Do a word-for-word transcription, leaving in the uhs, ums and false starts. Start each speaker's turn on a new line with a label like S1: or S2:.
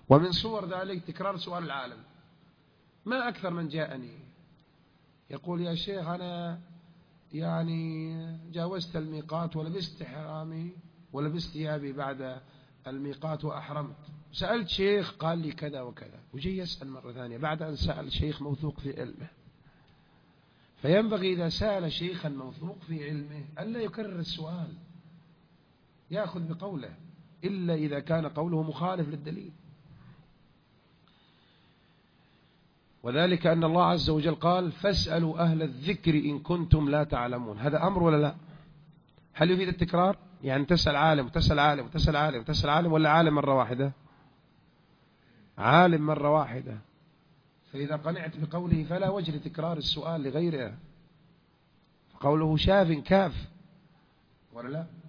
S1: ومن صور ذلك تكرار سؤال العالم. ما أكثر من جاءني يقول يا شيخ أنا يعني جاوزت الميقات ولبست حرامي ولبست ثيابي بعد الميقات وأحرمت، سألت شيخ قال لي كذا وكذا، وجي يسأل مرة ثانية بعد أن سأل شيخ موثوق في علمه. فينبغي إذا سأل شيخا موثوق في علمه ألا يكرر السؤال، يأخذ بقوله إلا إذا كان قوله مخالف للدليل. وذلك أن الله عز وجل قال فاسألوا أهل الذكر إن كنتم لا تعلمون. هذا أمر ولا لا؟ هل يفيد التكرار؟ يعني تسأل عالم وتسأل عالم وتسأل عالم وتسأل عالم، ولا عالم مرة واحدة؟ عالم مرة واحدة. فإذا قنعت بقوله فلا وجه لتكرار السؤال لغيره، فقوله شاف كاف ولا لا؟